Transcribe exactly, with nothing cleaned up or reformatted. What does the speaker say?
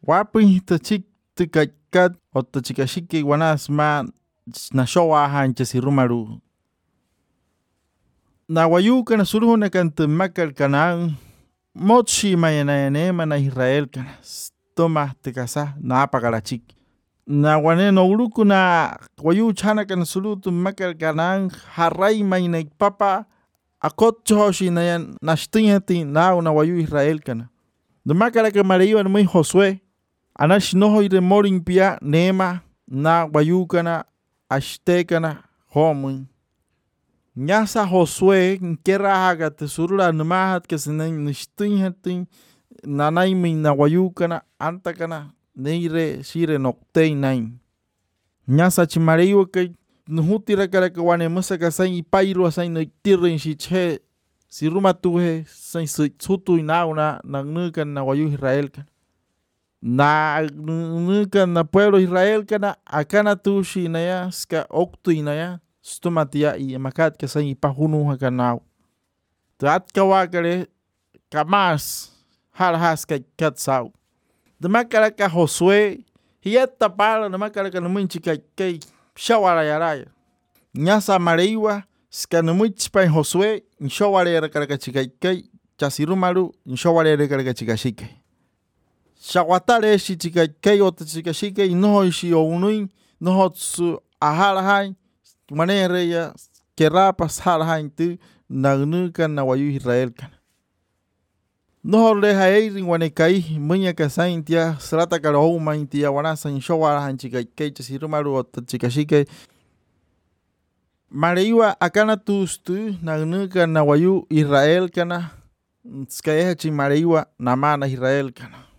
Wapi tachik tikakat o tachikashiki wanas ma na showa hancha sirumaru. Na wayuka na suruhuna kanta makal kanang mochi mayanayane na Israel kana toma tikasa na apagalachik. Na wane no uruku na wayu chana kana sulutu makal kanang haray maynay papa akot choshi na yan nashtinyati na na wayu Israel kana. The makala que mariwa muy Josué anash noho ire morin pia nema na wayukana ashtekana homun. Nyasa Josué kera haga te surula namahat que se nishtinhatin nanaimi na wayukana antakana neire shire noktei naim. Nyasa chimariwa que nuhutira kara que wane musaka sain ipairu sain nitirin shiche si ruma tuhe sain sutu inauna na nukan na wayu Israel kan. Na nukan na pueblo Israel kana akana tushi inaya ska oktu inaya stumatia i makat ka sain ipahunu hakanau. Tat kawakare kamas halhas ka katsau. Demakara ka Josué hieta para demakara ka numunchi ka kay shawara yaraya. Nyasa mareiwa ska numuchi pa Josué nshawara ka chika kay chasirumaru nshawara ka chika shike. Shawatare shi chika kay ot chika shike no shi onui no tsu ahalhai manere ya kerapas halhai tu nagnukan na wayu Israel kan. No le haeirin wane kai munya ka saintia srata karo maintia wana san shawara han chika kay chasirumaru ot chika shike. Mareiwa akana tustu nagnukan na wayu Israel kana skaya chi mareiwa namana Israel kana.